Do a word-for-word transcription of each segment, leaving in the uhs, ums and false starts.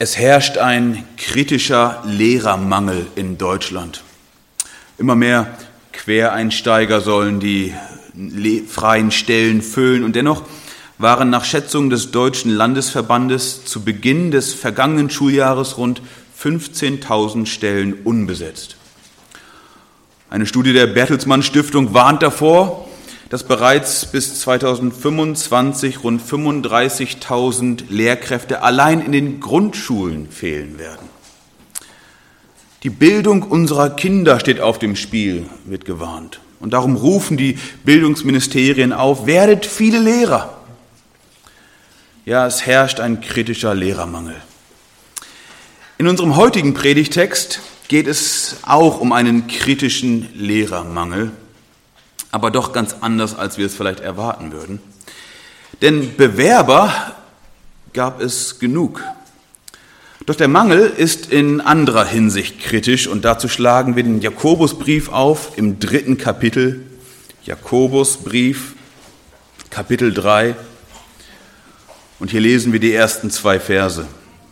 Es herrscht ein kritischer Lehrermangel in Deutschland. Immer mehr Quereinsteiger sollen die freien Stellen füllen und dennoch waren nach Schätzungen des Deutschen Landesverbandes zu Beginn des vergangenen Schuljahres rund fünfzehntausend Stellen unbesetzt. Eine Studie der Bertelsmann Stiftung warnt davor, dass bereits bis zweitausendfünfundzwanzig rund fünfunddreißigtausend Lehrkräfte allein in den Grundschulen fehlen werden. Die Bildung unserer Kinder steht auf dem Spiel, wird gewarnt. Und darum rufen die Bildungsministerien auf, werdet viele Lehrer. Ja, es herrscht ein kritischer Lehrermangel. In unserem heutigen Predigtext geht es auch um einen kritischen Lehrermangel, aber doch ganz anders, als wir es vielleicht erwarten würden. Denn Bewerber gab es genug. Doch der Mangel ist in anderer Hinsicht kritisch und dazu schlagen wir den Jakobusbrief auf im dritten Kapitel. Jakobusbrief, Kapitel drei. Und hier lesen wir die ersten zwei Verse.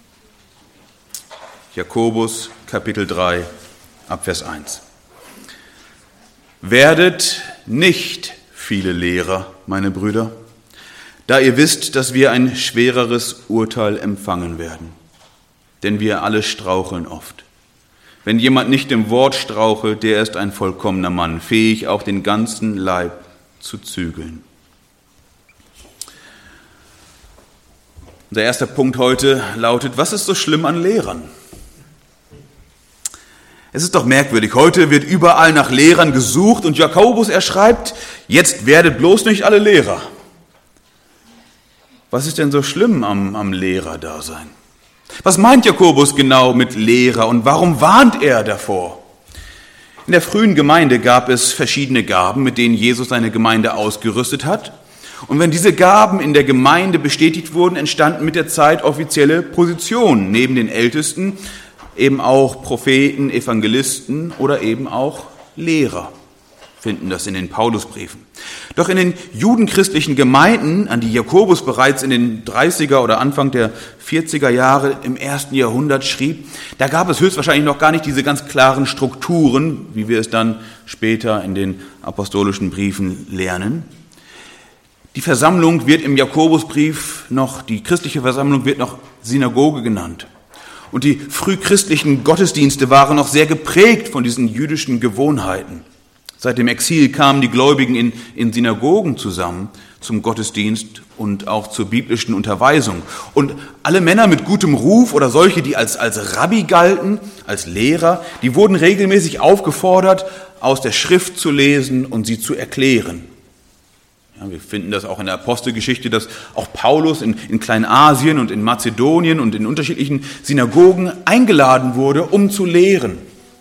Jakobus, Kapitel drei, ab Vers eins. Werdet nicht viele Lehrer, meine Brüder, da ihr wisst, dass wir ein schwereres Urteil empfangen werden. Denn wir alle straucheln oft. Wenn jemand nicht im Wort strauchelt, der ist ein vollkommener Mann, fähig auch den ganzen Leib zu zügeln. Unser erster Punkt heute lautet, was ist so schlimm an Lehrern? Es ist doch merkwürdig, heute wird überall nach Lehrern gesucht und Jakobus, er schreibt, jetzt werdet bloß nicht alle Lehrer. Was ist denn so schlimm am, am Lehrerdasein? Was meint Jakobus genau mit Lehrer und warum warnt er davor? In der frühen Gemeinde gab es verschiedene Gaben, mit denen Jesus seine Gemeinde ausgerüstet hat. Und wenn diese Gaben in der Gemeinde bestätigt wurden, entstanden mit der Zeit offizielle Positionen neben den Ältesten, eben auch Propheten, Evangelisten oder eben auch Lehrer, finden das in den Paulusbriefen. Doch in den judenchristlichen Gemeinden, an die Jakobus bereits in den dreißiger oder Anfang der vierziger Jahre im ersten Jahrhundert schrieb, da gab es höchstwahrscheinlich noch gar nicht diese ganz klaren Strukturen, wie wir es dann später in den apostolischen Briefen lernen. Die Versammlung wird im Jakobusbrief noch, die christliche Versammlung wird noch Synagoge genannt. Und die frühchristlichen Gottesdienste waren noch sehr geprägt von diesen jüdischen Gewohnheiten. Seit dem Exil kamen die Gläubigen in, in Synagogen zusammen zum Gottesdienst und auch zur biblischen Unterweisung. Und alle Männer mit gutem Ruf oder solche, die als, als Rabbi galten, als Lehrer, die wurden regelmäßig aufgefordert, aus der Schrift zu lesen und sie zu erklären. Ja, wir finden das auch in der Apostelgeschichte, dass auch Paulus in, in Kleinasien und in Mazedonien und in unterschiedlichen Synagogen eingeladen wurde, um zu lehren.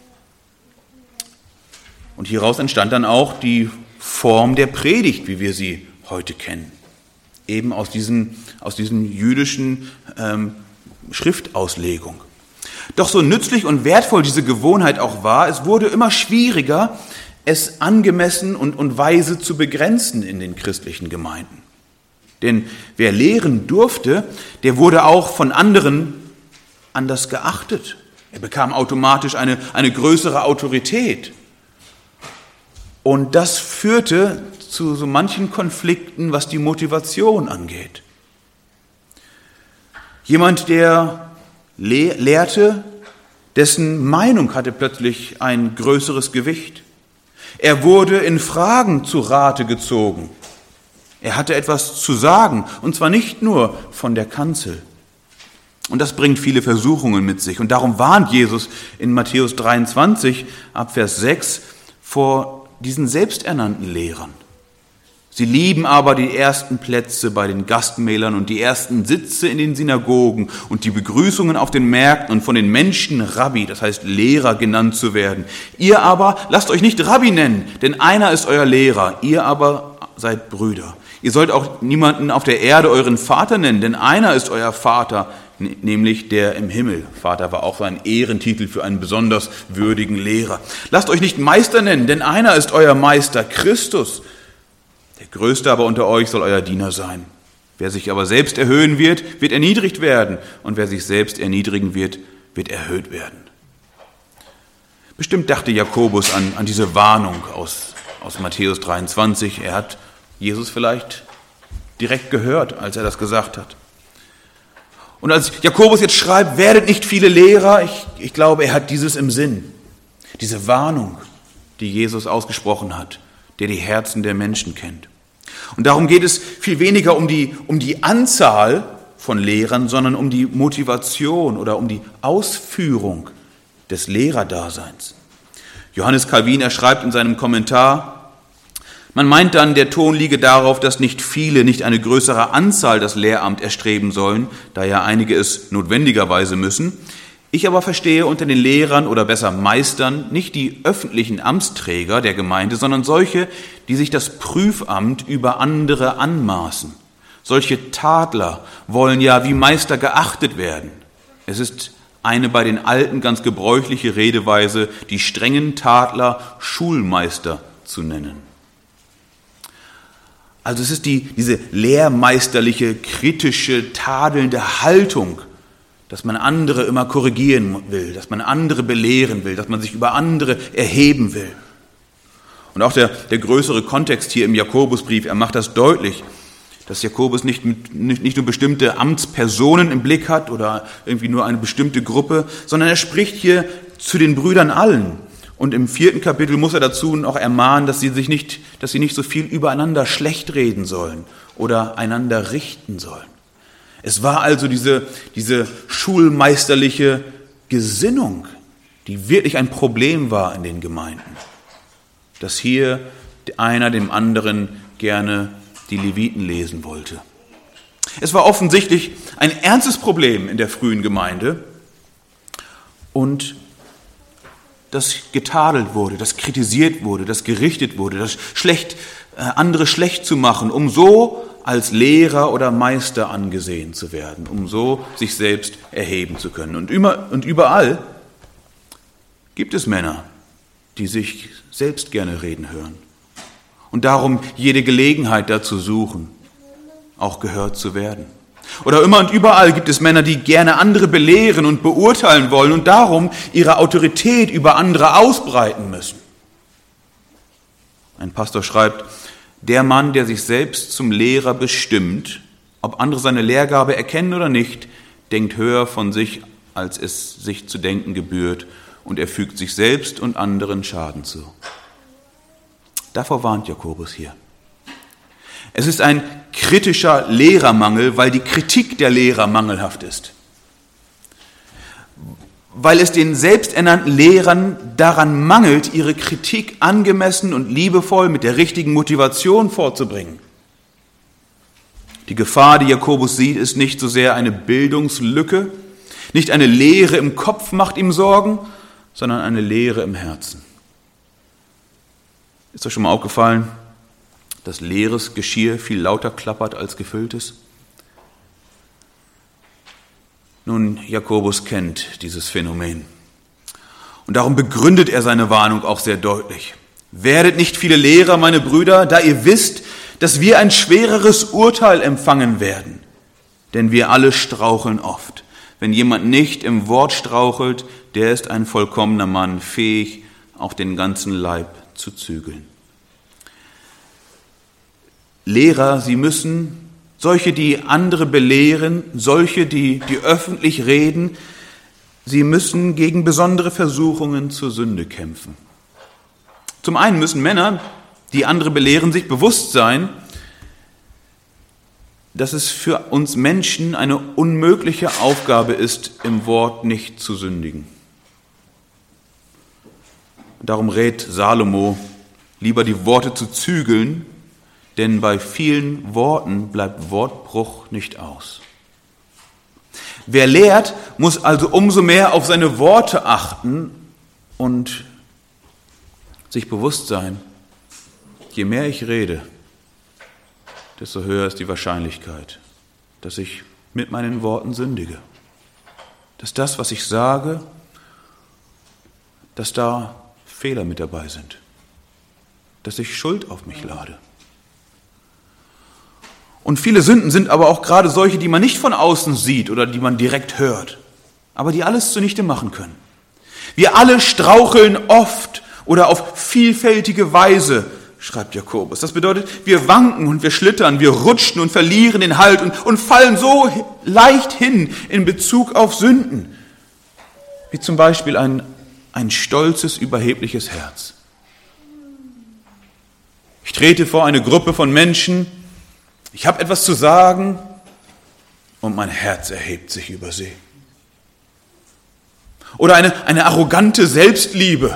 Und hieraus entstand dann auch die Form der Predigt, wie wir sie heute kennen. Eben aus diesen, aus diesen jüdischen ähm, Schriftauslegung. Doch so nützlich und wertvoll diese Gewohnheit auch war, es wurde immer schwieriger, es angemessen und, und weise zu begrenzen in den christlichen Gemeinden. Denn wer lehren durfte, der wurde auch von anderen anders geachtet. Er bekam automatisch eine, eine größere Autorität. Und das führte zu so manchen Konflikten, was die Motivation angeht. Jemand, der le- lehrte, dessen Meinung hatte plötzlich ein größeres Gewicht. Er wurde in Fragen zu Rate gezogen. Er hatte etwas zu sagen, und zwar nicht nur von der Kanzel. Und das bringt viele Versuchungen mit sich. Und darum warnt Jesus in Matthäus dreiundzwanzig, ab Vers sechs, vor diesen selbsternannten Lehrern. Sie lieben aber die ersten Plätze bei den Gastmählern und die ersten Sitze in den Synagogen und die Begrüßungen auf den Märkten und von den Menschen Rabbi, das heißt Lehrer, genannt zu werden. Ihr aber lasst euch nicht Rabbi nennen, denn einer ist euer Lehrer, ihr aber seid Brüder. Ihr sollt auch niemanden auf der Erde euren Vater nennen, denn einer ist euer Vater, nämlich der im Himmel. Vater war auch so ein Ehrentitel für einen besonders würdigen Lehrer. Lasst euch nicht Meister nennen, denn einer ist euer Meister, Christus. Der Größte aber unter euch soll euer Diener sein. Wer sich aber selbst erhöhen wird, wird erniedrigt werden. Und wer sich selbst erniedrigen wird, wird erhöht werden. Bestimmt dachte Jakobus an, an diese Warnung aus, aus Matthäus dreiundzwanzig. Er hat Jesus vielleicht direkt gehört, als er das gesagt hat. Und als Jakobus jetzt schreibt, werdet nicht viele Lehrer, ich, ich glaube, er hat dieses im Sinn. Diese Warnung, die Jesus ausgesprochen hat, der die Herzen der Menschen kennt. Und darum geht es viel weniger um die, um die Anzahl von Lehrern, sondern um die Motivation oder um die Ausführung des Lehrerdaseins. Johannes Calvin, er schreibt in seinem Kommentar, man meint dann, der Ton liege darauf, dass nicht viele, nicht eine größere Anzahl das Lehramt erstreben sollen, da ja einige es notwendigerweise müssen. Ich aber verstehe unter den Lehrern oder besser Meistern nicht die öffentlichen Amtsträger der Gemeinde, sondern solche, die sich das Prüfamt über andere anmaßen. Solche Tadler wollen ja wie Meister geachtet werden. Es ist eine bei den Alten ganz gebräuchliche Redeweise, die strengen Tadler Schulmeister zu nennen. Also es ist die, diese lehrmeisterliche, kritische, tadelnde Haltung, dass man andere immer korrigieren will, dass man andere belehren will, dass man sich über andere erheben will. Und auch der, der größere Kontext hier im Jakobusbrief, er macht das deutlich, dass Jakobus nicht, nicht, nicht nur bestimmte Amtspersonen im Blick hat oder irgendwie nur eine bestimmte Gruppe, sondern er spricht hier zu den Brüdern allen. Und im vierten Kapitel muss er dazu noch ermahnen, dass sie sich nicht, dass sie nicht so viel übereinander schlecht reden sollen oder einander richten sollen. Es war also diese, diese schulmeisterliche Gesinnung, die wirklich ein Problem war in den Gemeinden. Dass hier einer dem anderen gerne die Leviten lesen wollte. Es war offensichtlich ein ernstes Problem in der frühen Gemeinde und das getadelt wurde, das kritisiert wurde, das gerichtet wurde, das schlecht, äh, andere schlecht zu machen, um so als Lehrer oder Meister angesehen zu werden, um so sich selbst erheben zu können. Und, immer, und überall gibt es Männer, die sich selbst gerne reden hören und darum jede Gelegenheit dazu suchen, auch gehört zu werden. Oder immer und überall gibt es Männer, die gerne andere belehren und beurteilen wollen und darum ihre Autorität über andere ausbreiten müssen. Ein Pastor schreibt, der Mann, der sich selbst zum Lehrer bestimmt, ob andere seine Lehrgabe erkennen oder nicht, denkt höher von sich, als es sich zu denken gebührt, und er fügt sich selbst und anderen Schaden zu. Davor warnt Jakobus hier. Es ist ein kritischer Lehrermangel, weil die Kritik der Lehrer mangelhaft ist. Weil es den selbsternannten Lehrern daran mangelt, ihre Kritik angemessen und liebevoll mit der richtigen Motivation vorzubringen. Die Gefahr, die Jakobus sieht, ist nicht so sehr eine Bildungslücke, nicht eine Leere im Kopf macht ihm Sorgen, sondern eine Leere im Herzen. Ist euch schon mal aufgefallen, dass leeres Geschirr viel lauter klappert als gefülltes? Nun, Jakobus kennt dieses Phänomen. Und darum begründet er seine Warnung auch sehr deutlich. Werdet nicht viele Lehrer, meine Brüder, da ihr wisst, dass wir ein schwereres Urteil empfangen werden. Denn wir alle straucheln oft. Wenn jemand nicht im Wort strauchelt, der ist ein vollkommener Mann, fähig, auch den ganzen Leib zu zügeln. Lehrer, sie müssen, solche, die andere belehren, solche, die, die öffentlich reden, sie müssen gegen besondere Versuchungen zur Sünde kämpfen. Zum einen müssen Männer, die andere belehren, sich bewusst sein, dass es für uns Menschen eine unmögliche Aufgabe ist, im Wort nicht zu sündigen. Darum rät Salomo, lieber die Worte zu zügeln, denn bei vielen Worten bleibt Wortbruch nicht aus. Wer lehrt, muss also umso mehr auf seine Worte achten und sich bewusst sein, je mehr ich rede, desto höher ist die Wahrscheinlichkeit, dass ich mit meinen Worten sündige. Dass das, was ich sage, dass da Fehler mit dabei sind. Dass ich Schuld auf mich lade. Und viele Sünden sind aber auch gerade solche, die man nicht von außen sieht oder die man direkt hört, aber die alles zunichte machen können. Wir alle straucheln oft oder auf vielfältige Weise, schreibt Jakobus. Das bedeutet, wir wanken und wir schlittern, wir rutschen und verlieren den Halt und, und fallen so leicht hin in Bezug auf Sünden, wie zum Beispiel ein, ein stolzes, überhebliches Herz. Ich trete vor eine Gruppe von Menschen, ich habe etwas zu sagen und mein Herz erhebt sich über sie. Oder eine, eine arrogante Selbstliebe.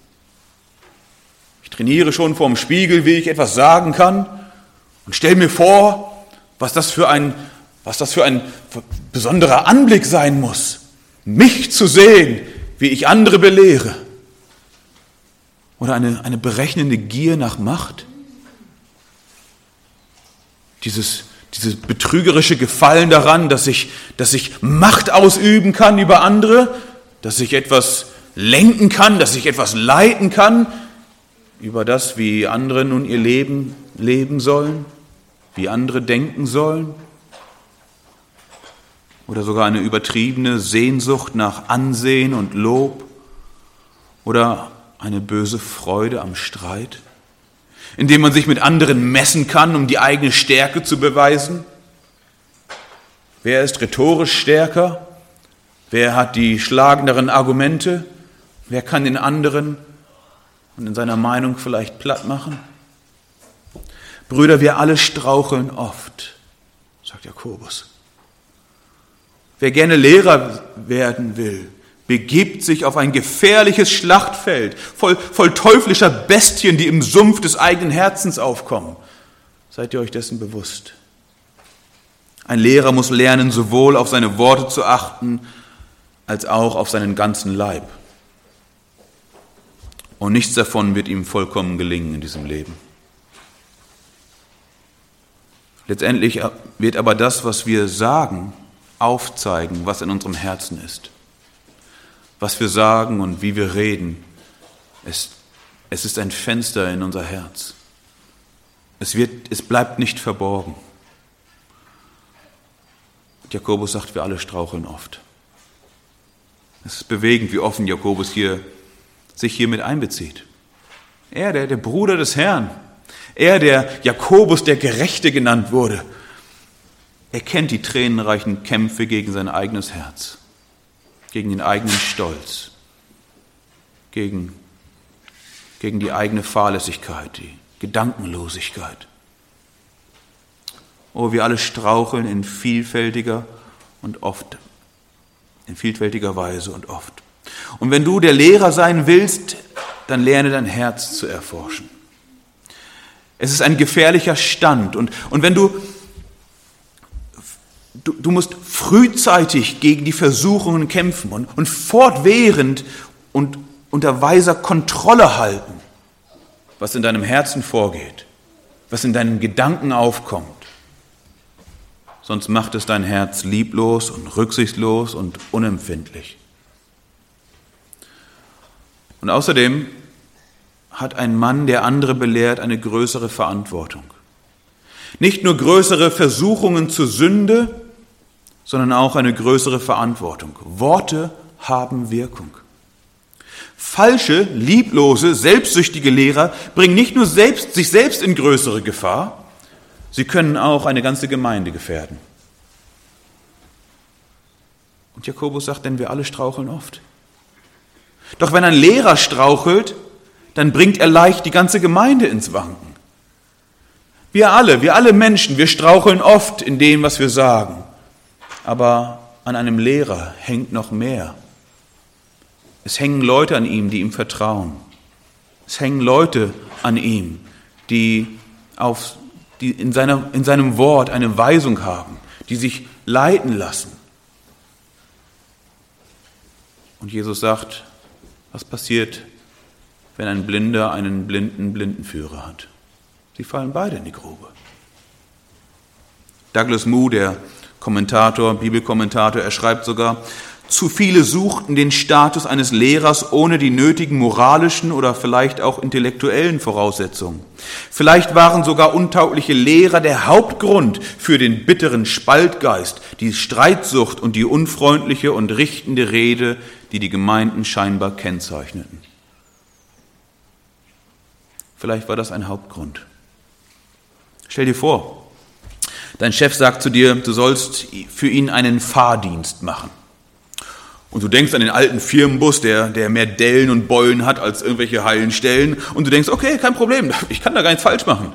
Ich trainiere schon vor dem Spiegel, wie ich etwas sagen kann und stelle mir vor, was das für ein, was das für ein besonderer Anblick sein muss, mich zu sehen, wie ich andere belehre. Oder eine, eine berechnende Gier nach Macht. Dieses, dieses betrügerische Gefallen daran, dass ich, dass ich Macht ausüben kann über andere, dass ich etwas lenken kann, dass ich etwas leiten kann über das, wie andere nun ihr Leben leben sollen, wie andere denken sollen. Oder sogar eine übertriebene Sehnsucht nach Ansehen und Lob oder eine böse Freude am Streit, indem man sich mit anderen messen kann, um die eigene Stärke zu beweisen. Wer ist rhetorisch stärker? Wer hat die schlagenderen Argumente? Wer kann den anderen und in seiner Meinung vielleicht platt machen? Brüder, wir alle straucheln oft, sagt Jakobus. Wer gerne Lehrer werden will, begibt sich auf ein gefährliches Schlachtfeld, voll, voll teuflischer Bestien, die im Sumpf des eigenen Herzens aufkommen. Seid ihr euch dessen bewusst? Ein Lehrer muss lernen, sowohl auf seine Worte zu achten, als auch auf seinen ganzen Leib. Und nichts davon wird ihm vollkommen gelingen in diesem Leben. Letztendlich wird aber das, was wir sagen, aufzeigen, was in unserem Herzen ist. Was wir sagen und wie wir reden, es, es ist ein Fenster in unser Herz. Es, wird, es bleibt nicht verborgen. Jakobus sagt, wir alle straucheln oft. Es ist bewegend, wie offen Jakobus hier, sich hier mit einbezieht. Er, der, der Bruder des Herrn, er, der Jakobus, der Gerechte genannt wurde, er kennt die tränenreichen Kämpfe gegen sein eigenes Herz, gegen den eigenen Stolz, gegen, gegen die eigene Fahrlässigkeit, die Gedankenlosigkeit. Oh, wir alle straucheln in vielfältiger und oft, in vielfältiger Weise und oft. Und wenn du der Lehrer sein willst, dann lerne dein Herz zu erforschen. Es ist ein gefährlicher Stand und, und wenn du, du, du musst frühzeitig gegen die Versuchungen kämpfen und, und fortwährend und unter weiser Kontrolle halten, was in deinem Herzen vorgeht, was in deinen Gedanken aufkommt. Sonst macht es dein Herz lieblos und rücksichtslos und unempfindlich. Und außerdem hat ein Mann, der andere belehrt, eine größere Verantwortung. Nicht nur größere Versuchungen zur Sünde, sondern auch eine größere Verantwortung. Worte haben Wirkung. Falsche, lieblose, selbstsüchtige Lehrer bringen nicht nur selbst, sich selbst in größere Gefahr, sie können auch eine ganze Gemeinde gefährden. Und Jakobus sagt, denn wir alle straucheln oft. Doch wenn ein Lehrer strauchelt, dann bringt er leicht die ganze Gemeinde ins Wanken. Wir alle, wir alle Menschen, wir straucheln oft in dem, was wir sagen. Aber an einem Lehrer hängt noch mehr. Es hängen Leute an ihm, die ihm vertrauen. Es hängen Leute an ihm, die, auf, die in, seiner, in seinem Wort eine Weisung haben, die sich leiten lassen. Und Jesus sagt, was passiert, wenn ein Blinder einen blinden Blindenführer hat? Sie fallen beide in die Grube. Douglas Moo, der Kommentator, Bibelkommentator, er schreibt sogar, Zu viele suchten den Status eines Lehrers ohne die nötigen moralischen oder vielleicht auch intellektuellen Voraussetzungen. Vielleicht waren sogar untaugliche Lehrer der Hauptgrund für den bitteren Spaltgeist, die Streitsucht und die unfreundliche und richtende Rede, die die Gemeinden scheinbar kennzeichneten. Vielleicht war das ein Hauptgrund. Stell dir vor, dein Chef sagt zu dir, du sollst für ihn einen Fahrdienst machen. Und du denkst an den alten Firmenbus, der, der mehr Dellen und Beulen hat als irgendwelche heilen Stellen. Und du denkst, okay, kein Problem, ich kann da gar nichts falsch machen.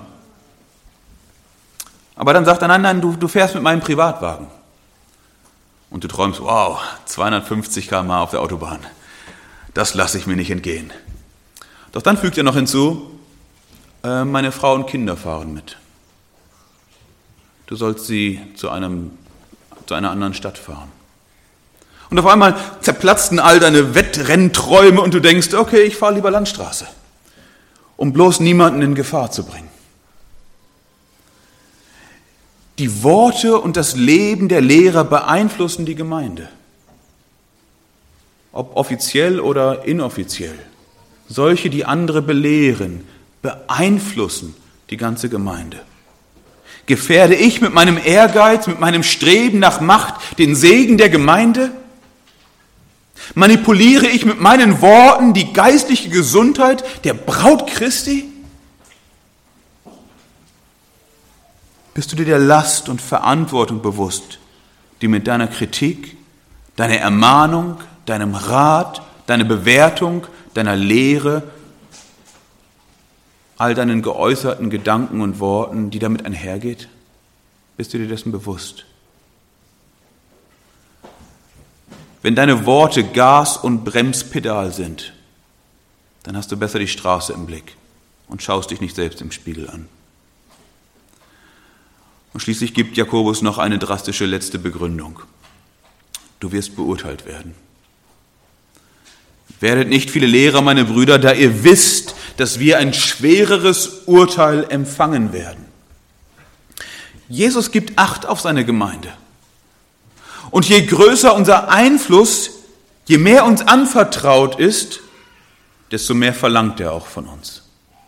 Aber dann sagt er, nein, nein, du, du fährst mit meinem Privatwagen. Und du träumst, wow, zweihundertfünfzig Kilometer pro Stunde auf der Autobahn. Das lasse ich mir nicht entgehen. Doch dann fügt er noch hinzu, äh, meine Frau und Kinder fahren mit. Du sollst sie zu, einem, zu einer anderen Stadt fahren. Und auf einmal zerplatzten all deine Wettrennenträume und du denkst, okay, ich fahre lieber Landstraße, um bloß niemanden in Gefahr zu bringen. Die Worte und das Leben der Lehrer beeinflussen die Gemeinde. Ob offiziell oder inoffiziell. Solche, die andere belehren, beeinflussen die ganze Gemeinde. Gefährde ich mit meinem Ehrgeiz, mit meinem Streben nach Macht den Segen der Gemeinde? Manipuliere ich mit meinen Worten die geistliche Gesundheit der Braut Christi? Bist du dir der Last und Verantwortung bewusst, die mit deiner Kritik, deiner Ermahnung, deinem Rat, deiner Bewertung, deiner Lehre, all deinen geäußerten Gedanken und Worten, die damit einhergeht? Bist du dir dessen bewusst? Wenn deine Worte Gas- und Bremspedal sind, dann hast du besser die Straße im Blick und schaust dich nicht selbst im Spiegel an. Und schließlich gibt Jakobus noch eine drastische letzte Begründung. Du wirst beurteilt werden. Werdet nicht viele Lehrer, meine Brüder, da ihr wisst, dass wir ein schwereres Urteil empfangen werden. Jesus gibt Acht auf seine Gemeinde. Und je größer unser Einfluss, je mehr uns anvertraut ist, desto mehr verlangt er auch von uns.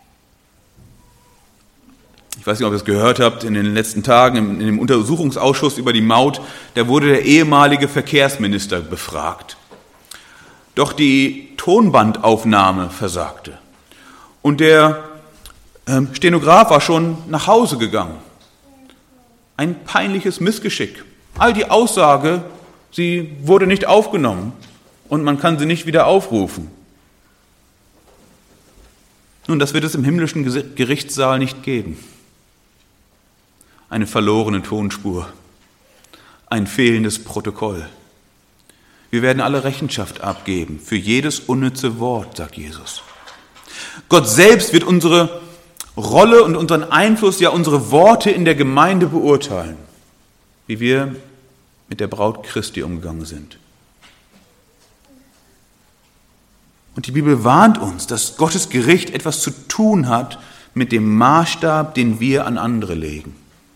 Ich weiß nicht, ob ihr es gehört habt, in den letzten Tagen in dem Untersuchungsausschuss über die Maut, da wurde der ehemalige Verkehrsminister befragt. Doch die Tonbandaufnahme versagte. Und der Stenograf war schon nach Hause gegangen. Ein peinliches Missgeschick. All die Aussage, sie wurde nicht aufgenommen und man kann sie nicht wieder aufrufen. Nun, das wird es im himmlischen Gerichtssaal nicht geben. Eine verlorene Tonspur, ein fehlendes Protokoll. Wir werden alle Rechenschaft abgeben für jedes unnütze Wort, sagt Jesus. Gott selbst wird unsere Rolle und unseren Einfluss, ja unsere Worte in der Gemeinde beurteilen, wie wir mit der Braut Christi umgegangen sind. Und die Bibel warnt uns, dass Gottes Gericht etwas zu tun hat mit dem Maßstab, den wir an andere legen.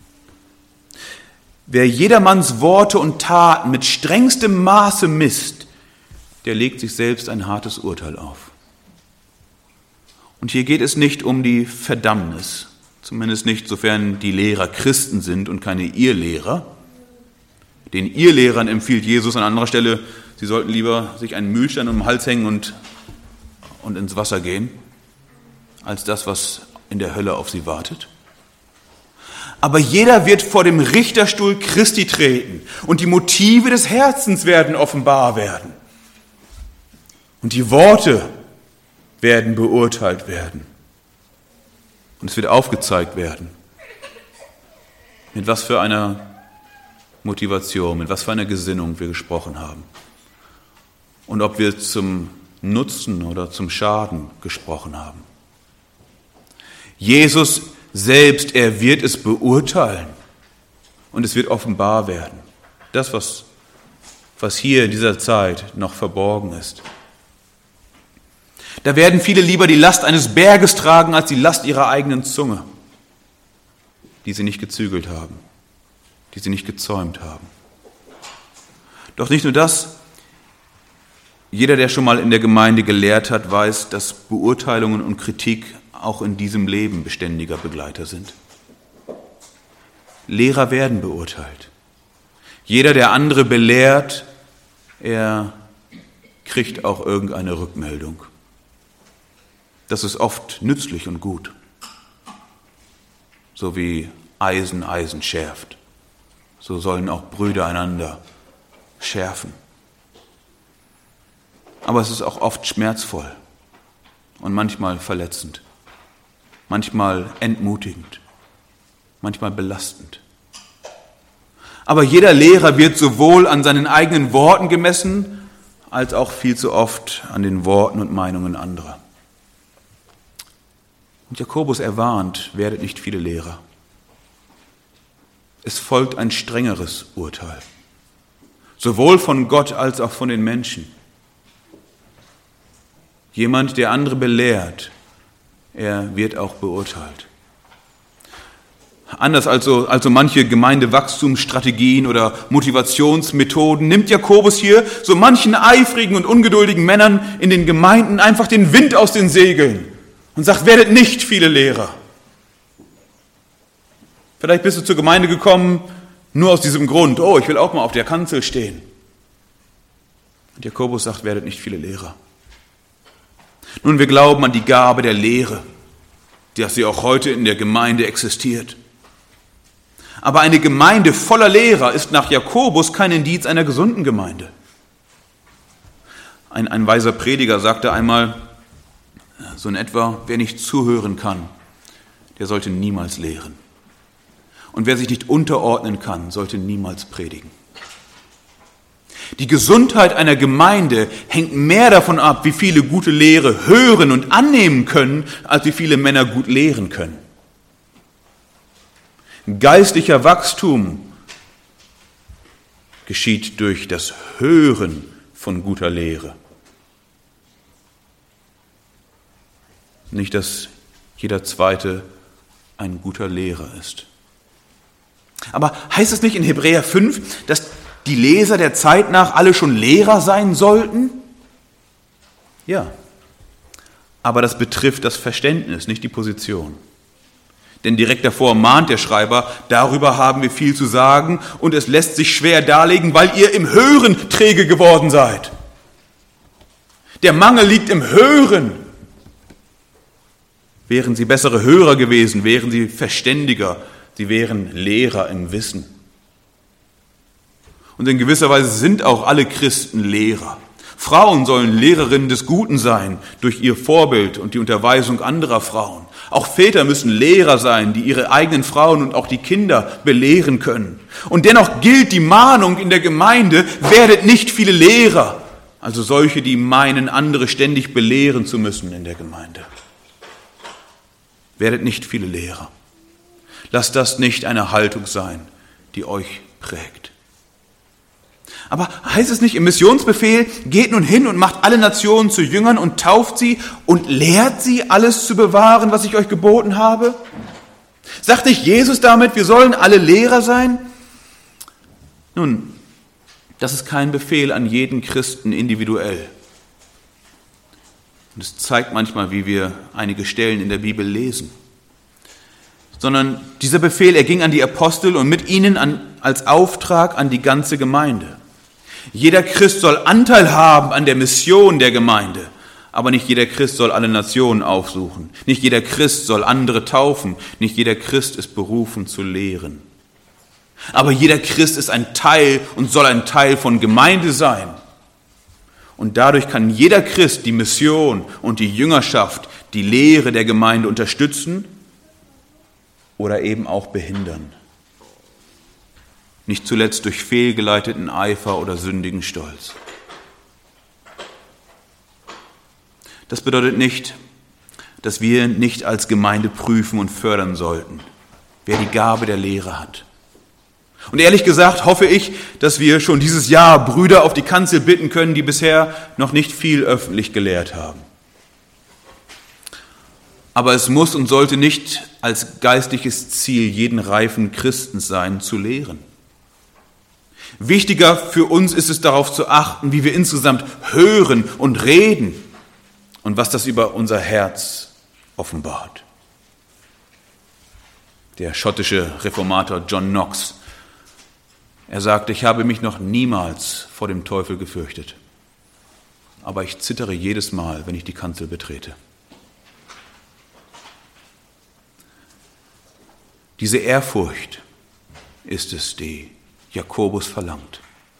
Wer jedermanns Worte und Taten mit strengstem Maße misst, der legt sich selbst ein hartes Urteil auf. Und hier geht es nicht um die Verdammnis, zumindest nicht, sofern die Lehrer Christen sind und keine Irrlehrer. Den Irrlehrern empfiehlt Jesus an anderer Stelle, sie sollten lieber sich einen Mühlstein um den Hals hängen und, und ins Wasser gehen, als das, was in der Hölle auf sie wartet. Aber jeder wird vor dem Richterstuhl Christi treten und die Motive des Herzens werden offenbar werden. Und die Worte werden beurteilt werden. Und es wird aufgezeigt werden, mit was für einer Motivation, mit was für einer Gesinnung wir gesprochen haben. Und ob wir zum Nutzen oder zum Schaden gesprochen haben. Jesus selbst, er wird es beurteilen und es wird offenbar werden. Das, was, was hier in dieser Zeit noch verborgen ist. Da werden viele lieber die Last eines Berges tragen, als die Last ihrer eigenen Zunge, die sie nicht gezügelt haben, die sie nicht gezäumt haben. Doch nicht nur das, Jeder, der schon mal in der Gemeinde gelehrt hat, weiß, dass Beurteilungen und Kritik auch in diesem Leben beständiger Begleiter sind. Lehrer werden beurteilt. Jeder, der andere belehrt, er kriegt auch irgendeine Rückmeldung. Das ist oft nützlich und gut. So wie Eisen Eisen schärft, so sollen auch Brüder einander schärfen. Aber es ist auch oft schmerzvoll und manchmal verletzend, manchmal entmutigend, manchmal belastend. Aber jeder Lehrer wird sowohl an seinen eigenen Worten gemessen, als auch viel zu oft an den Worten und Meinungen anderer. Und Jakobus erwarnt, werdet nicht viele Lehrer. Es folgt ein strengeres Urteil, sowohl von Gott als auch von den Menschen. Jemand, der andere belehrt, er wird auch beurteilt. Anders als so, als so manche Gemeindewachstumsstrategien oder Motivationsmethoden nimmt Jakobus hier so manchen eifrigen und ungeduldigen Männern in den Gemeinden einfach den Wind aus den Segeln und sagt, werdet nicht viele Lehrer. Vielleicht bist du zur Gemeinde gekommen, nur aus diesem Grund, oh, ich will auch mal auf der Kanzel stehen. Und Jakobus sagt, werdet nicht viele Lehrer. Nun, wir glauben an die Gabe der Lehre, dass sie auch heute in der Gemeinde existiert. Aber eine Gemeinde voller Lehrer ist nach Jakobus kein Indiz einer gesunden Gemeinde. Ein, ein weiser Prediger sagte einmal, so in etwa, wer nicht zuhören kann, der sollte niemals lehren. Und wer sich nicht unterordnen kann, sollte niemals predigen. Die Gesundheit einer Gemeinde hängt mehr davon ab, wie viele gute Lehre hören und annehmen können, als wie viele Männer gut lehren können. Geistlicher Wachstum geschieht durch das Hören von guter Lehre. Nicht, dass jeder Zweite ein guter Lehrer ist. Aber heißt es nicht in Hebräer fünf, dass die Leser der Zeit nach alle schon Lehrer sein sollten? Ja, aber das betrifft das Verständnis, nicht die Position. Denn direkt davor mahnt der Schreiber, darüber haben wir viel zu sagen und es lässt sich schwer darlegen, weil ihr im Hören träge geworden seid. Der Mangel liegt im Hören. Wären sie bessere Hörer gewesen, wären sie verständiger, sie wären Lehrer im Wissen. Und in gewisser Weise sind auch alle Christen Lehrer. Frauen sollen Lehrerinnen des Guten sein, durch ihr Vorbild und die Unterweisung anderer Frauen. Auch Väter müssen Lehrer sein, die ihre eigenen Frauen und auch die Kinder belehren können. Und dennoch gilt die Mahnung in der Gemeinde, werdet nicht viele Lehrer, also solche, die meinen, andere ständig belehren zu müssen in der Gemeinde. Werdet nicht viele Lehrer. Lasst das nicht eine Haltung sein, die euch prägt. Aber heißt es nicht im Missionsbefehl, geht nun hin und macht alle Nationen zu Jüngern und tauft sie und lehrt sie, alles zu bewahren, was ich euch geboten habe? Sagt nicht Jesus damit, wir sollen alle Lehrer sein? Nun, das ist kein Befehl an jeden Christen individuell. Und es zeigt manchmal, wie wir einige Stellen in der Bibel lesen. Sondern dieser Befehl, er ging an die Apostel und mit ihnen an, als Auftrag an die ganze Gemeinde. Jeder Christ soll Anteil haben an der Mission der Gemeinde, aber nicht jeder Christ soll alle Nationen aufsuchen. Nicht jeder Christ soll andere taufen. Nicht jeder Christ ist berufen zu lehren. Aber jeder Christ ist ein Teil und soll ein Teil von Gemeinde sein. Und dadurch kann jeder Christ die Mission und die Jüngerschaft, die Lehre der Gemeinde unterstützen oder eben auch behindern. Nicht zuletzt durch fehlgeleiteten Eifer oder sündigen Stolz. Das bedeutet nicht, dass wir nicht als Gemeinde prüfen und fördern sollten, wer die Gabe der Lehre hat. Und ehrlich gesagt hoffe ich, dass wir schon dieses Jahr Brüder auf die Kanzel bitten können, die bisher noch nicht viel öffentlich gelehrt haben. Aber es muss und sollte nicht als geistliches Ziel jeden reifen Christen sein, zu lehren. Wichtiger für uns ist es, darauf zu achten, wie wir insgesamt hören und reden und was das über unser Herz offenbart. Der schottische Reformator John Knox, er sagt, ich habe mich noch niemals vor dem Teufel gefürchtet, aber ich zittere jedes Mal, wenn ich die Kanzel betrete. Diese Ehrfurcht ist es, die Jakobus verlangt.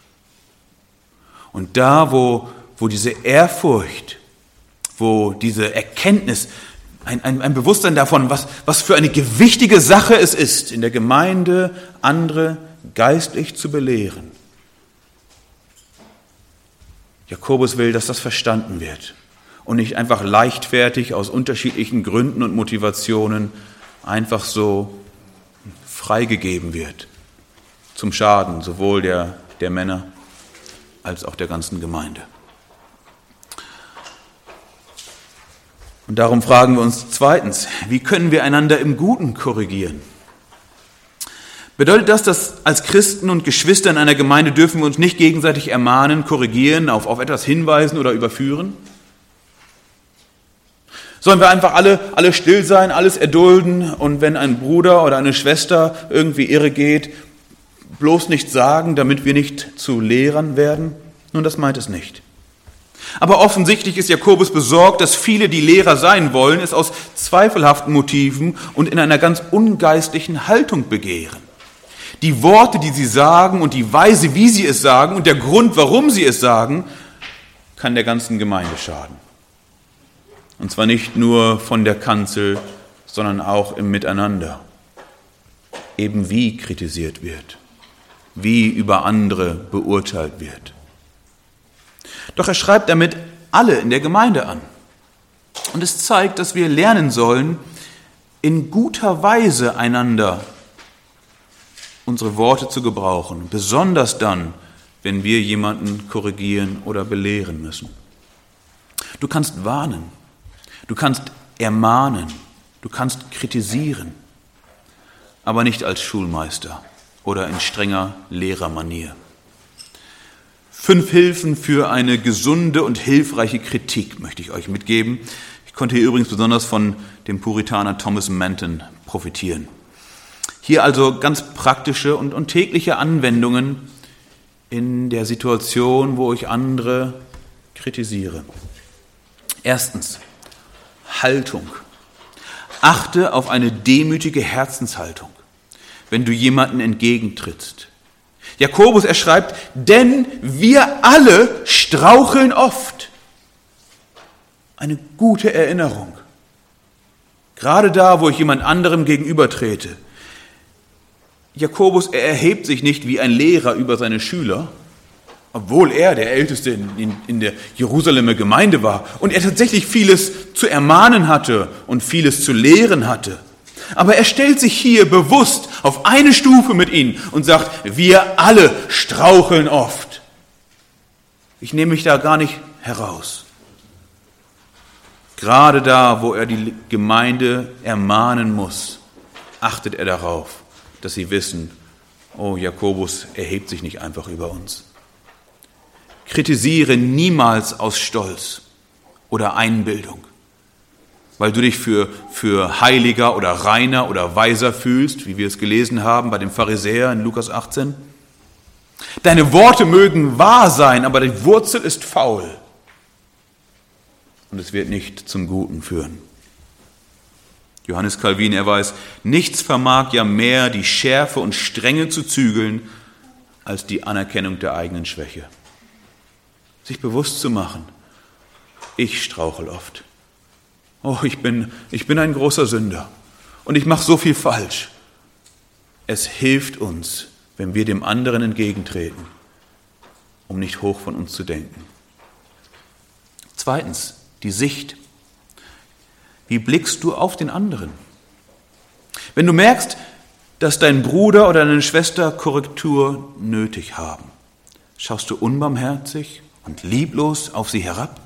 Und da, wo, wo diese Ehrfurcht, wo diese Erkenntnis, ein, ein, ein Bewusstsein davon, was, was für eine gewichtige Sache es ist, in der Gemeinde andere geistlich zu belehren. Jakobus will, dass das verstanden wird und nicht einfach leichtfertig aus unterschiedlichen Gründen und Motivationen einfach so freigegeben wird. Zum Schaden sowohl der, der Männer als auch der ganzen Gemeinde. Und darum fragen wir uns zweitens, wie können wir einander im Guten korrigieren? Bedeutet das, dass als Christen und Geschwister in einer Gemeinde dürfen wir uns nicht gegenseitig ermahnen, korrigieren, auf, auf etwas hinweisen oder überführen? Sollen wir einfach alle, alle still sein, alles erdulden und wenn ein Bruder oder eine Schwester irgendwie irre geht, bloß nichts sagen, damit wir nicht zu Lehrern werden? Nun, das meint es nicht. Aber offensichtlich ist Jakobus besorgt, dass viele, die Lehrer sein wollen, es aus zweifelhaften Motiven und in einer ganz ungeistlichen Haltung begehren. Die Worte, die sie sagen und die Weise, wie sie es sagen und der Grund, warum sie es sagen, kann der ganzen Gemeinde schaden. Und zwar nicht nur von der Kanzel, sondern auch im Miteinander. Eben wie kritisiert wird, wie über andere beurteilt wird. Doch er schreibt damit alle in der Gemeinde an. Und es zeigt, dass wir lernen sollen, in guter Weise einander unsere Worte zu gebrauchen, besonders dann, wenn wir jemanden korrigieren oder belehren müssen. Du kannst warnen, du kannst ermahnen, du kannst kritisieren, aber nicht als Schulmeister oder in strenger Lehrermanier. Fünf Hilfen für eine gesunde und hilfreiche Kritik möchte ich euch mitgeben. Ich konnte hier übrigens besonders von dem Puritaner Thomas Manton profitieren. Hier also ganz praktische und, und tägliche Anwendungen in der Situation, wo ich andere kritisiere. Erstens, Haltung. Achte auf eine demütige Herzenshaltung, wenn du jemanden entgegentrittst. Jakobus, er schreibt, denn wir alle straucheln oft. Eine gute Erinnerung. Gerade da, wo ich jemand anderem gegenübertrete. Jakobus, er erhebt sich nicht wie ein Lehrer über seine Schüler, obwohl er der Älteste in, in, in der Jerusalemer Gemeinde war und er tatsächlich vieles zu ermahnen hatte und vieles zu lehren hatte. Aber er stellt sich hier bewusst auf eine Stufe mit ihnen und sagt, wir alle straucheln oft. Ich nehme mich da gar nicht heraus. Gerade da, wo er die Gemeinde ermahnen muss, achtet er darauf, dass sie wissen, oh, Jakobus erhebt sich nicht einfach über uns. Kritisiere niemals aus Stolz oder Einbildung, weil du dich für, für heiliger oder reiner oder weiser fühlst, wie wir es gelesen haben bei dem Pharisäer in Lukas achtzehn. Deine Worte mögen wahr sein, aber die Wurzel ist faul. Und es wird nicht zum Guten führen. Johannes Calvin, er weiß, nichts vermag ja mehr die Schärfe und Strenge zu zügeln, als die Anerkennung der eigenen Schwäche. Sich bewusst zu machen, ich strauchel oft. Oh, ich bin, ich bin ein großer Sünder und ich mache so viel falsch. Es hilft uns, wenn wir dem anderen entgegentreten, um nicht hoch von uns zu denken. Zweitens, die Sicht. Wie blickst du auf den anderen? Wenn du merkst, dass dein Bruder oder deine Schwester Korrektur nötig haben, schaust du unbarmherzig und lieblos auf sie herab?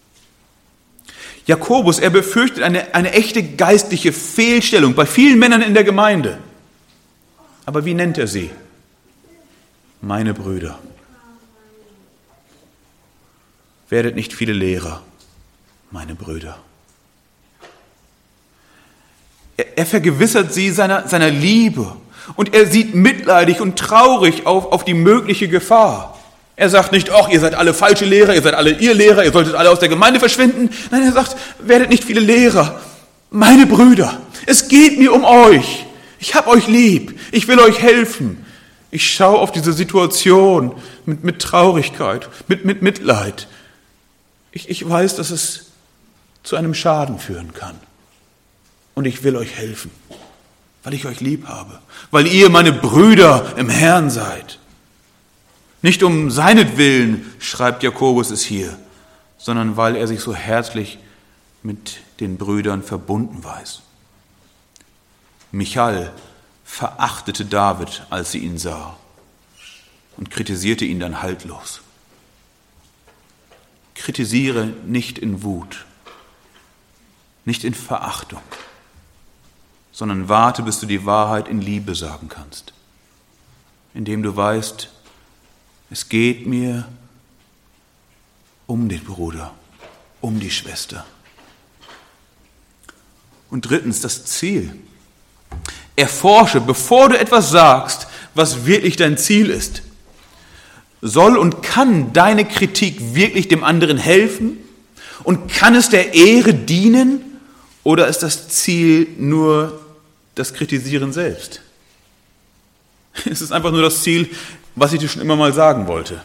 Jakobus, er befürchtet eine, eine echte geistliche Fehlstellung bei vielen Männern in der Gemeinde. Aber wie nennt er sie? meine Brüder, werdet nicht viele Lehrer, meine Brüder. Er, er vergewissert sie seiner, seiner Liebe und er sieht mitleidig und traurig auf, auf die mögliche Gefahr. Er sagt nicht, ach, ihr seid alle falsche Lehrer, ihr seid alle ihr Lehrer, ihr solltet alle aus der Gemeinde verschwinden. Nein, er sagt, werdet nicht viele Lehrer, meine Brüder. Es geht mir um euch. Ich hab euch lieb. Ich will euch helfen. Ich schaue auf diese Situation mit, mit Traurigkeit, mit, mit Mitleid. Ich, ich weiß, dass es zu einem Schaden führen kann. Und ich will euch helfen, weil ich euch lieb habe, weil ihr meine Brüder im Herrn seid. Nicht um seinetwillen, schreibt Jakobus es hier, sondern weil er sich so herzlich mit den Brüdern verbunden weiß. Michal verachtete David, als sie ihn sah, und kritisierte ihn dann haltlos. Kritisiere nicht in Wut, nicht in Verachtung, sondern warte, bis du die Wahrheit in Liebe sagen kannst, indem du weißt, es geht mir um den Bruder, um die Schwester. Und drittens, das Ziel. Erforsche, bevor du etwas sagst, was wirklich dein Ziel ist. Soll und kann deine Kritik wirklich dem anderen helfen? Und kann es der Ehre dienen? Oder ist das Ziel nur das Kritisieren selbst? Es ist einfach nur das Ziel, was ich dir schon immer mal sagen wollte.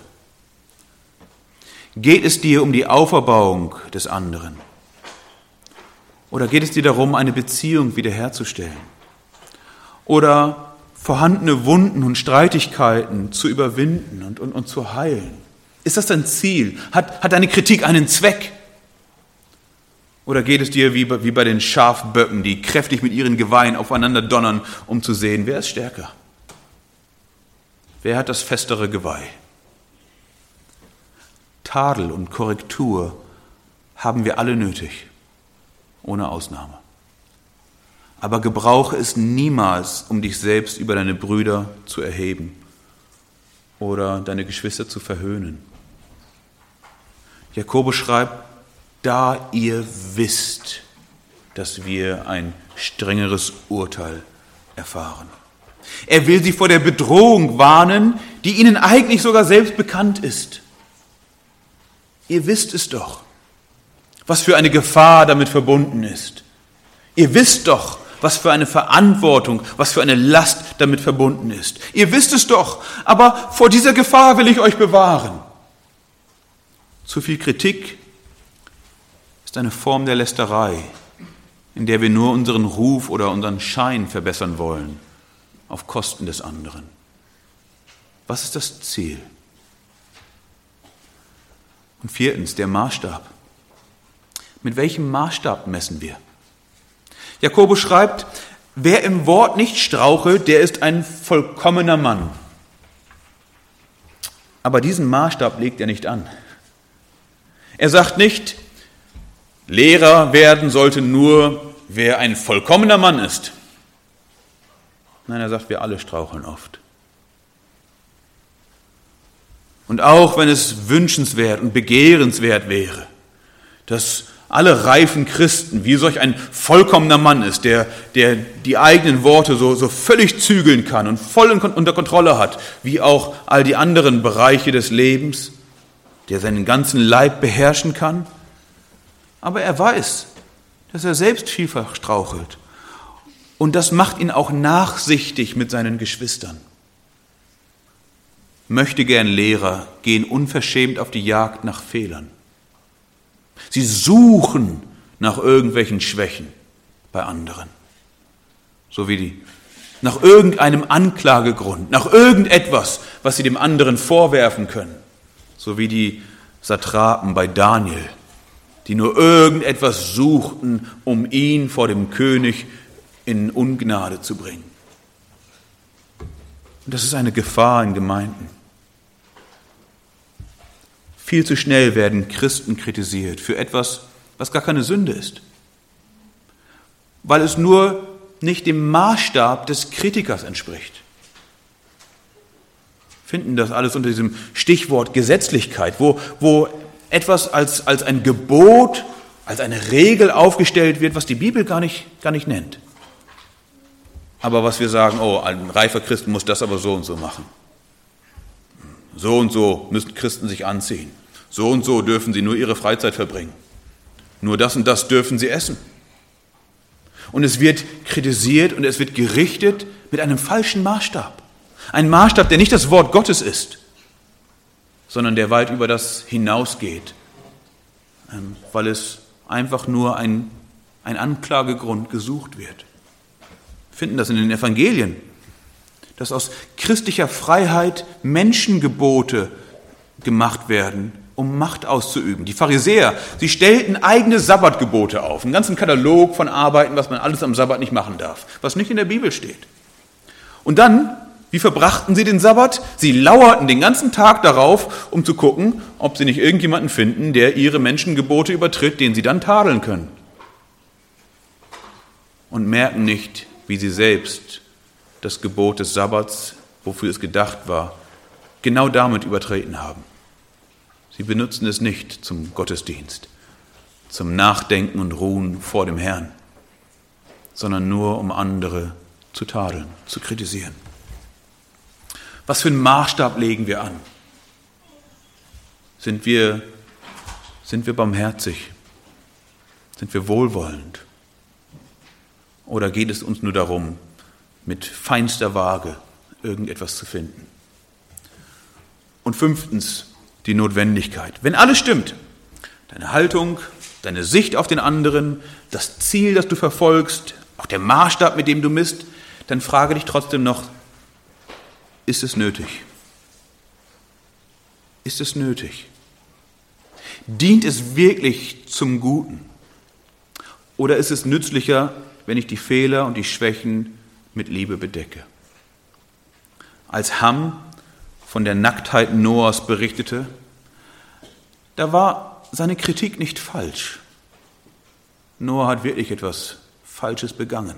Geht es dir um die Auferbauung des anderen? Oder geht es dir darum, eine Beziehung wiederherzustellen? Oder vorhandene Wunden und Streitigkeiten zu überwinden und, und, und zu heilen? Ist das dein Ziel? Hat, hat deine Kritik einen Zweck? Oder geht es dir wie bei, wie bei den Schafböcken, die kräftig mit ihren Geweihen aufeinander donnern, um zu sehen, wer ist stärker? Wer hat das festere Geweih? Tadel und Korrektur haben wir alle nötig, ohne Ausnahme. Aber gebrauche es niemals, um dich selbst über deine Brüder zu erheben oder deine Geschwister zu verhöhnen. Jakobus schreibt, da ihr wisst, dass wir ein strengeres Urteil erfahren. Er will sie vor der Bedrohung warnen, die ihnen eigentlich sogar selbst bekannt ist. Ihr wisst es doch, was für eine Gefahr damit verbunden ist. Ihr wisst doch, was für eine Verantwortung, was für eine Last damit verbunden ist. Ihr wisst es doch, aber vor dieser Gefahr will ich euch bewahren. Zu viel Kritik ist eine Form der Lästerei, in der wir nur unseren Ruf oder unseren Schein verbessern wollen, auf Kosten des anderen. Was ist das Ziel? Und viertens, der Maßstab. Mit welchem Maßstab messen wir? Jakobus schreibt, wer im Wort nicht strauchelt, der ist ein vollkommener Mann. Aber diesen Maßstab legt er nicht an. Er sagt nicht, Lehrer werden sollte nur, wer ein vollkommener Mann ist. Nein, er sagt, wir alle straucheln oft. Und auch wenn es wünschenswert und begehrenswert wäre, dass alle reifen Christen wie solch ein vollkommener Mann ist, der, der die eigenen Worte so, so völlig zügeln kann und voll unter Kontrolle hat, wie auch all die anderen Bereiche des Lebens, der seinen ganzen Leib beherrschen kann. Aber er weiß, dass er selbst vielfach strauchelt. Und das macht ihn auch nachsichtig mit seinen Geschwistern. Möchte gern Lehrer gehen unverschämt auf die Jagd nach Fehlern. Sie suchen nach irgendwelchen Schwächen bei anderen. So wie die, nach irgendeinem Anklagegrund, nach irgendetwas, was sie dem anderen vorwerfen können. So wie die Satrapen bei Daniel, die nur irgendetwas suchten, um ihn vor dem König in Ungnade zu bringen. Und das ist eine Gefahr in Gemeinden. Viel zu schnell werden Christen kritisiert für etwas, was gar keine Sünde ist, weil es nur nicht dem Maßstab des Kritikers entspricht. finden das alles unter diesem Stichwort Gesetzlichkeit, wo, wo etwas als, als ein Gebot, als eine Regel aufgestellt wird, was die Bibel gar nicht, gar nicht nennt. Aber was wir sagen, oh, ein reifer Christ muss das aber so und so machen. So und so müssen Christen sich anziehen. So und so dürfen sie nur ihre Freizeit verbringen. Nur das und das dürfen sie essen. Und es wird kritisiert und es wird gerichtet mit einem falschen Maßstab. Ein Maßstab, der nicht das Wort Gottes ist, sondern der weit über das hinausgeht, weil es einfach nur ein, ein Anklagegrund gesucht wird. Wir finden das in den Evangelien, dass aus christlicher Freiheit Menschengebote gemacht werden, um Macht auszuüben. Die Pharisäer, sie stellten eigene Sabbatgebote auf, einen ganzen Katalog von Arbeiten, was man alles am Sabbat nicht machen darf, was nicht in der Bibel steht. Und dann, wie verbrachten sie den Sabbat? Sie lauerten den ganzen Tag darauf, um zu gucken, ob sie nicht irgendjemanden finden, der ihre Menschengebote übertritt, den sie dann tadeln können. Und merken nicht, wie sie selbst das Gebot des Sabbats, wofür es gedacht war, genau damit übertreten haben. Sie benutzen es nicht zum Gottesdienst, zum Nachdenken und Ruhen vor dem Herrn, sondern nur, um andere zu tadeln, zu kritisieren. Was für einen Maßstab legen wir an? Sind wir, sind wir barmherzig? Sind wir wohlwollend? Oder geht es uns nur darum, mit feinster Waage irgendetwas zu finden? Und fünftens, die Notwendigkeit. Wenn alles stimmt, deine Haltung, deine Sicht auf den anderen, das Ziel, das du verfolgst, auch der Maßstab, mit dem du misst, dann frage dich trotzdem noch, ist es nötig? Ist es nötig? Dient es wirklich zum Guten? Oder ist es nützlicher, wenn ich die Fehler und die Schwächen mit Liebe bedecke? Als Ham von der Nacktheit Noahs berichtete, da war seine Kritik nicht falsch. Noah hat wirklich etwas Falsches begangen.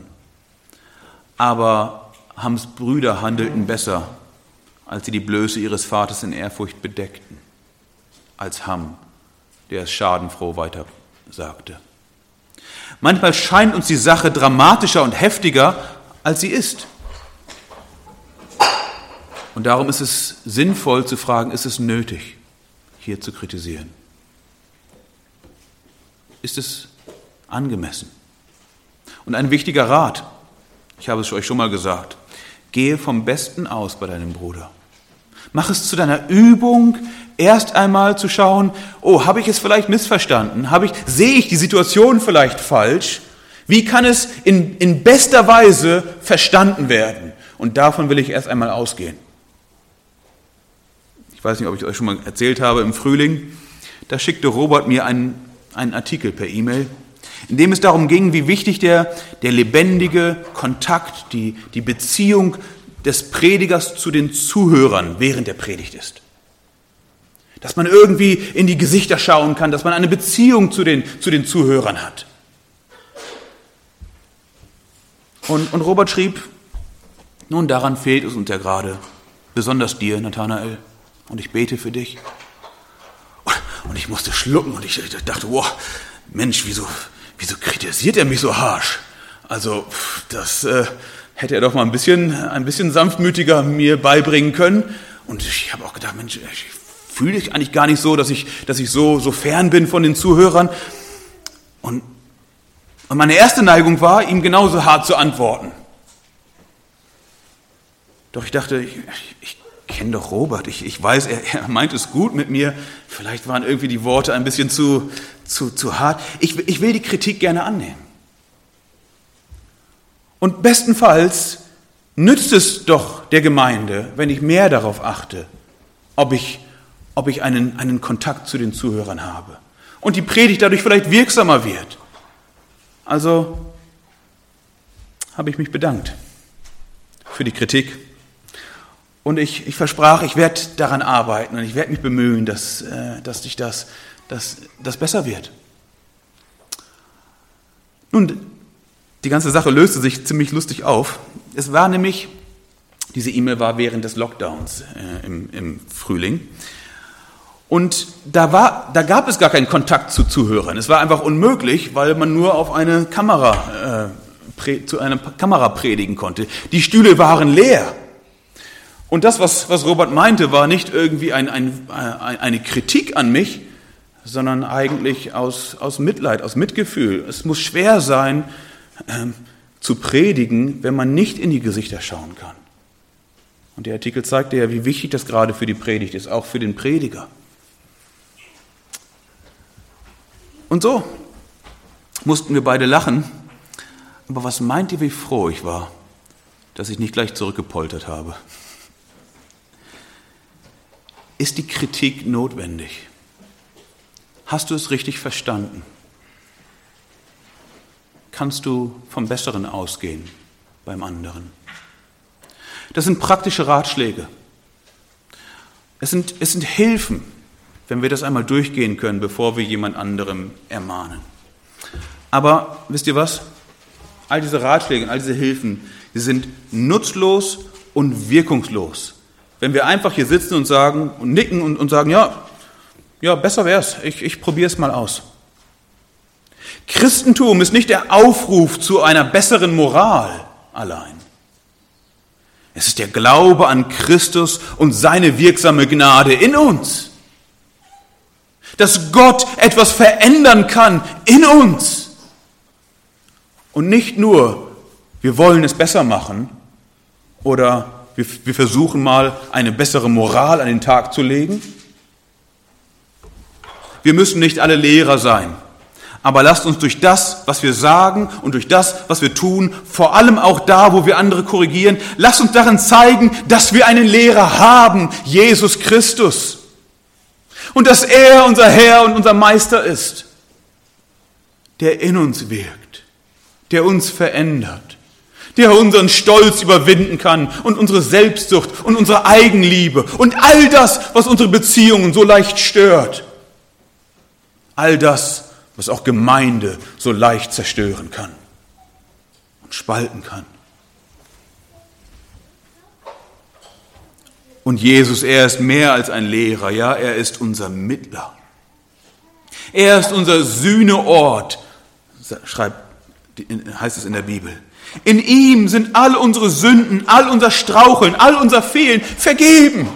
Aber Hams Brüder handelten besser, als sie die Blöße ihres Vaters in Ehrfurcht bedeckten, als Ham, der es schadenfroh weiter sagte. Manchmal scheint uns die Sache dramatischer und heftiger, als sie ist. Und darum ist es sinnvoll zu fragen, ist es nötig, hier zu kritisieren? Ist es angemessen? Und ein wichtiger Rat, ich habe es euch schon mal gesagt, gehe vom Besten aus bei deinem Bruder. Mach es zu deiner Übung, erst einmal zu schauen, oh, habe ich es vielleicht missverstanden? Habe ich, sehe ich die Situation vielleicht falsch? Wie kann es in, in bester Weise verstanden werden? Und davon will ich erst einmal ausgehen. Ich weiß nicht, ob ich euch schon mal erzählt habe, im Frühling, da schickte Robert mir einen, einen Artikel per E-Mail, in dem es darum ging, wie wichtig der, der lebendige Kontakt, die, die Beziehung des Predigers zu den Zuhörern während der Predigt ist. Dass man irgendwie in die Gesichter schauen kann, dass man eine Beziehung zu den, zu den Zuhörern hat. Und, und Robert schrieb, nun, daran fehlt es uns ja gerade, besonders dir, Nathanael, und ich bete für dich. Und ich musste schlucken und ich dachte, wow, Mensch, wieso, wieso kritisiert er mich so harsch? Also, das äh, hätte er doch mal ein bisschen, ein bisschen sanftmütiger mir beibringen können. Und ich habe auch gedacht, Mensch, ich fühle mich eigentlich gar nicht so, dass ich, dass ich so, so fern bin von den Zuhörern. Und, und meine erste Neigung war, ihm genauso hart zu antworten. Doch ich dachte, ich, ich kenne doch Robert, ich, ich weiß, er, er meint es gut mit mir. Vielleicht waren irgendwie die Worte ein bisschen zu, zu, zu hart. Ich, ich will die Kritik gerne annehmen. Und bestenfalls nützt es doch der Gemeinde, wenn ich mehr darauf achte, ob ich, ob ich einen, einen Kontakt zu den Zuhörern habe. Und die Predigt dadurch vielleicht wirksamer wird. Also habe ich mich bedankt für die Kritik. Und ich, ich versprach, ich werde daran arbeiten und ich werde mich bemühen, dass, äh, dass sich das, dass, das besser wird. Nun, die ganze Sache löste sich ziemlich lustig auf. Es war nämlich Diese E-Mail war während des Lockdowns äh, im, im Frühling. Und da, war, da gab es gar keinen Kontakt zu Zuhörern. Es war einfach unmöglich, weil man nur auf eine Kamera, äh, prä, zu einer Kamera predigen konnte. Die Stühle waren leer. Und das, was, was Robert meinte, war nicht irgendwie ein, ein, ein, eine Kritik an mich, sondern eigentlich aus, aus Mitleid, aus Mitgefühl. Es muss schwer sein, äh, zu predigen, wenn man nicht in die Gesichter schauen kann. Und der Artikel zeigte ja, wie wichtig das gerade für die Predigt ist, auch für den Prediger. Und so mussten wir beide lachen. Aber was meint ihr, wie froh ich war, dass ich nicht gleich zurückgepoltert habe? Ist die Kritik notwendig? Hast du es richtig verstanden? Kannst du vom Besseren ausgehen beim anderen? Das sind praktische Ratschläge. Es sind, es sind Hilfen, wenn wir das einmal durchgehen können, bevor wir jemand anderem ermahnen. Aber wisst ihr was? All diese Ratschläge, all diese Hilfen, die sind nutzlos und wirkungslos. Wenn wir einfach hier sitzen und sagen und nicken und, und sagen, ja, ja, besser wär's, ich, ich probiere es mal aus. Christentum ist nicht der Aufruf zu einer besseren Moral allein. Es ist der Glaube an Christus und seine wirksame Gnade in uns. Dass Gott etwas verändern kann in uns. Und nicht nur, wir wollen es besser machen oder wir, wir versuchen mal eine bessere Moral an den Tag zu legen. Wir müssen nicht alle Lehrer sein. Aber lasst uns durch das, was wir sagen und durch das, was wir tun, vor allem auch da, wo wir andere korrigieren, lasst uns darin zeigen, dass wir einen Lehrer haben, Jesus Christus. Und dass er unser Herr und unser Meister ist, der in uns wirkt, der uns verändert, der unseren Stolz überwinden kann und unsere Selbstsucht und unsere Eigenliebe und all das, was unsere Beziehungen so leicht stört. All das, was auch Gemeinde so leicht zerstören kann und spalten kann. Und Jesus, er ist mehr als ein Lehrer, ja, er ist unser Mittler. Er ist unser Sühneort, schreibt, heißt es in der Bibel. In ihm sind all unsere Sünden, all unser Straucheln, all unser Fehlen vergeben.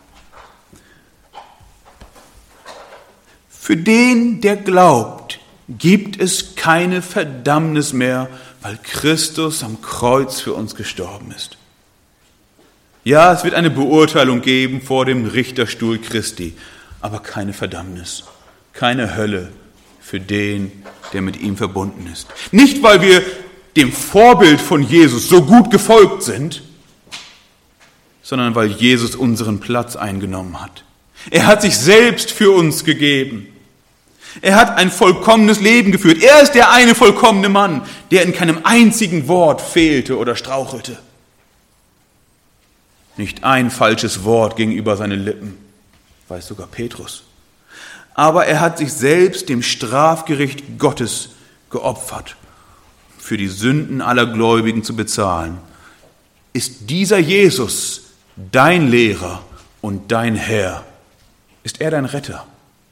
Für den, der glaubt, gibt es keine Verdammnis mehr, weil Christus am Kreuz für uns gestorben ist. Ja, es wird eine Beurteilung geben vor dem Richterstuhl Christi, aber keine Verdammnis, keine Hölle für den, der mit ihm verbunden ist. Nicht, weil wir dem Vorbild von Jesus so gut gefolgt sind, sondern weil Jesus unseren Platz eingenommen hat. Er hat sich selbst für uns gegeben. Er hat ein vollkommenes Leben geführt. Er ist der eine vollkommene Mann, der in keinem einzigen Wort fehlte oder strauchelte. Nicht ein falsches Wort ging über seine Lippen, weiß sogar Petrus. Aber er hat sich selbst dem Strafgericht Gottes geopfert, für die Sünden aller Gläubigen zu bezahlen. Ist dieser Jesus dein Lehrer und dein Herr? Ist er dein Retter?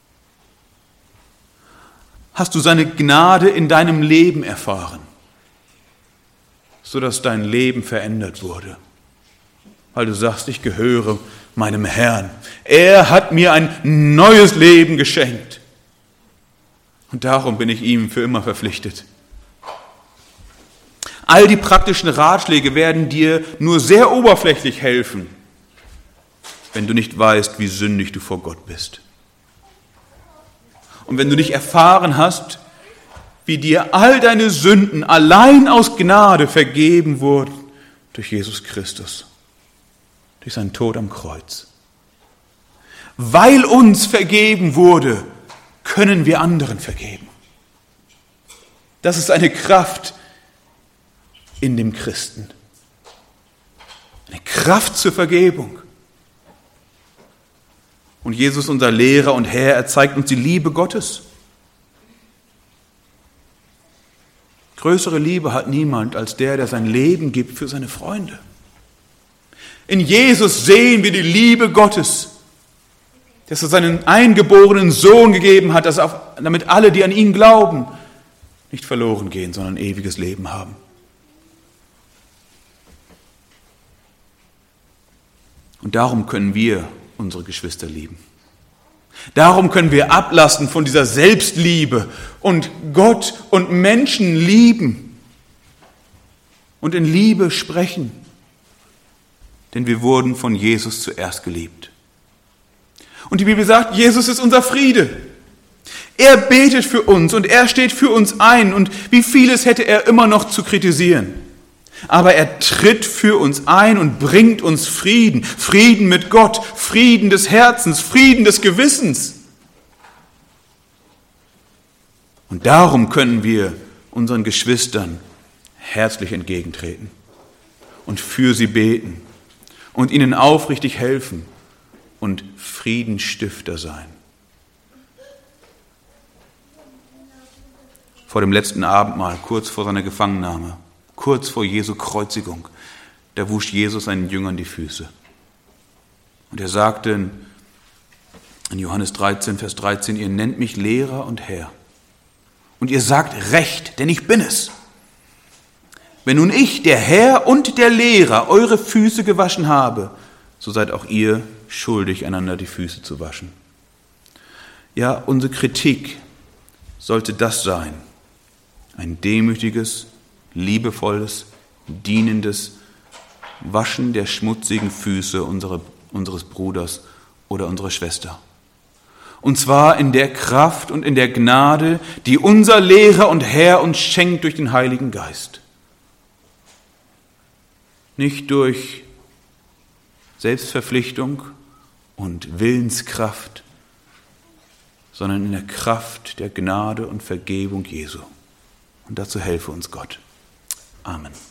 Hast du seine Gnade in deinem Leben erfahren, sodass dein Leben verändert wurde? Weil du sagst, ich gehöre meinem Herrn. Er hat mir ein neues Leben geschenkt. Und darum bin ich ihm für immer verpflichtet. All die praktischen Ratschläge werden dir nur sehr oberflächlich helfen, wenn du nicht weißt, wie sündig du vor Gott bist. Und wenn du nicht erfahren hast, wie dir all deine Sünden allein aus Gnade vergeben wurden durch Jesus Christus, durch seinen Tod am Kreuz. Weil uns vergeben wurde, können wir anderen vergeben. Das ist eine Kraft in dem Christen. Eine Kraft zur Vergebung. Und Jesus, unser Lehrer und Herr, er zeigt uns die Liebe Gottes. Größere Liebe hat niemand als der, der sein Leben gibt für seine Freunde. In Jesus sehen wir die Liebe Gottes, dass er seinen eingeborenen Sohn gegeben hat, dass auch, damit alle, die an ihn glauben, nicht verloren gehen, sondern ein ewiges Leben haben. Und darum können wir unsere Geschwister lieben. Darum können wir ablassen von dieser Selbstliebe und Gott und Menschen lieben und in Liebe sprechen. Denn wir wurden von Jesus zuerst geliebt. Und die Bibel sagt, Jesus ist unser Friede. Er betet für uns und er steht für uns ein. Und wie vieles hätte er immer noch zu kritisieren. Aber er tritt für uns ein und bringt uns Frieden. Frieden mit Gott, Frieden des Herzens, Frieden des Gewissens. Und darum können wir unseren Geschwistern herzlich entgegentreten und für sie beten und ihnen aufrichtig helfen und Friedensstifter sein. Vor dem letzten Abendmahl, kurz vor seiner Gefangennahme, kurz vor Jesu Kreuzigung, da wusch Jesus seinen Jüngern die Füße. Und er sagte in Johannes dreizehn, Vers dreizehn, ihr nennt mich Lehrer und Herr. Und ihr sagt recht, denn ich bin es. Wenn nun ich, der Herr und der Lehrer, eure Füße gewaschen habe, so seid auch ihr schuldig, einander die Füße zu waschen. Ja, unsere Kritik sollte das sein. Ein demütiges, liebevolles, dienendes Waschen der schmutzigen Füße unserer, unseres Bruders oder unserer Schwester. Und zwar in der Kraft und in der Gnade, die unser Lehrer und Herr uns schenkt durch den Heiligen Geist. Nicht durch Selbstverpflichtung und Willenskraft, sondern in der Kraft der Gnade und Vergebung Jesu. Und dazu helfe uns Gott. Amen.